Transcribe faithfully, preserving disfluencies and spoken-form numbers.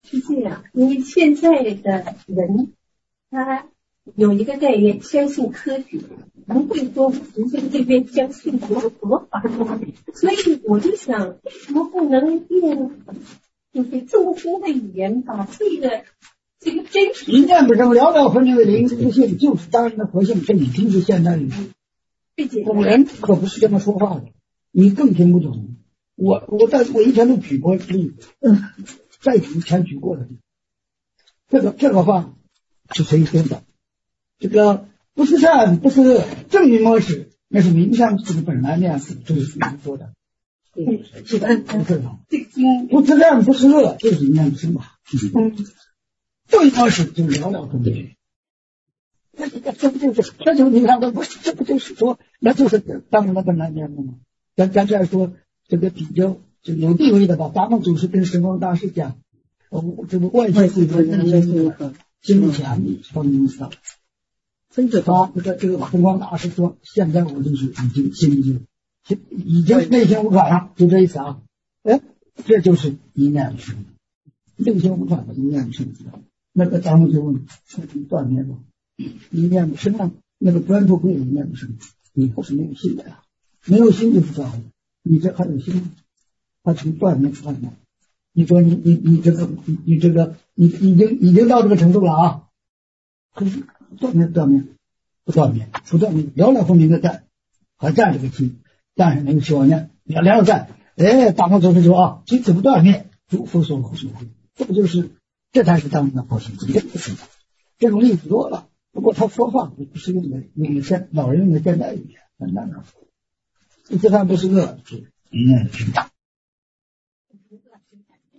是这样，因为现在的人他有一个概念，相信科学，不会说我们这边相信什么佛法，所以我就想，为什么不能用就是众生的语言把这个这个真实？ 一念不生，寥寥分明的灵自性，就是当然的佛性，这你听是现代语。古人可不是这么说话的，你更听不懂。我我在我以前都举过例子，嗯，在以前举过的例子，这个这个话是谁说的？这个不是善不是恶，正与模式，那是名相这个本来面，这是谁说的？嗯，是的，不是的。不是善不是恶，就是一念不生吧？嗯，正与模式就是寥寥分明。这这这不就是这就你看，这不是这不就是说，那就是当然的本来面目吗？咱咱这样说，这个比较就有地位的吧，咱们祖师跟神光大师讲，呃，这个外界对人的金钱方面上。甚至他这个这个神光大师说，现在我就是已经心经，已经内心无法了，就这意思啊。哎，这就是一念不生，内心无法的一念不生。那个咱们就问，彻底断灭了，一念不生啊，那个专注会有一念不生，你不是没有心的呀、啊，没有心就不断了，你这还有心，它从断灭断灭。你说你你你这个你你这个你已经已经到这个程度了啊，可是。断灭断灭不断灭不断灭，寥寥分明的在还在这个心，但是没有修念，寥寥在。哎，大方祖师说啊，心不断灭，诸佛所护所护，这不就是这才是当人的佛性？这种例子多了，不过他说话不是用的用的现老人用的现代语言，很难说。不是善不是恶，是一念之差。